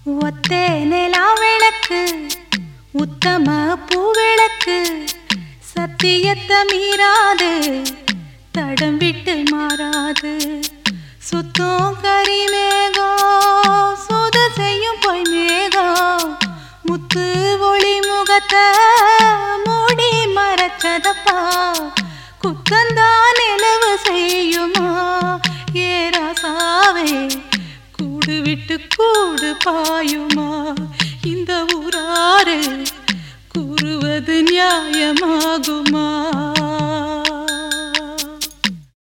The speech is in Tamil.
ஒத்தே நிலா விளக்கு உத்தம பூவிளக்கு சத்தியத்தை மீறாது தடம் விட்டு மாறாது சுத்தம் கரிமேகம் சுத செய்யும் பொய் மேகம் முத்து ஒளி முகத்தை மூடி மறைச்சதப்பா குத்தந்தான் நிலவு செய்யுமா ஏராசாவே கூடு விட்டு கூடு பாயுமா இந்த ஊராறு கூறுவது நியாயமாகுமா?